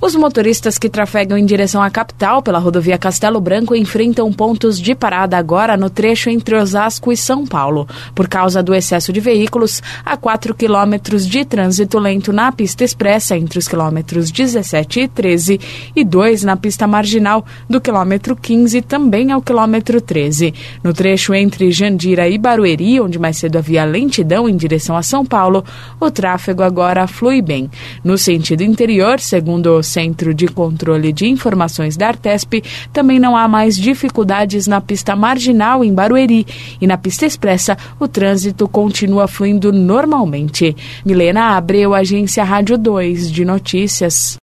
Os motoristas que trafegam em direção à capital pela rodovia Castelo Branco enfrentam pontos de parada agora no trecho entre Osasco e São Paulo. Por causa do excesso de veículos, há 4 quilômetros de trânsito lento na pista expressa entre os quilômetros 17 e 13 e 2 na pista marginal do quilômetro 15 também ao quilômetro 13. No trecho entre Jandira e Barueri, onde mais cedo havia lentidão em direção a São Paulo, o tráfego agora flui bem. No sentido interior, segundo o Centro de Controle de Informações da Artesp, também não há mais dificuldades na pista marginal em Barueri e na pista expressa o trânsito continua fluindo normalmente. Milena Abreu, Agência Rádio 2 de Notícias.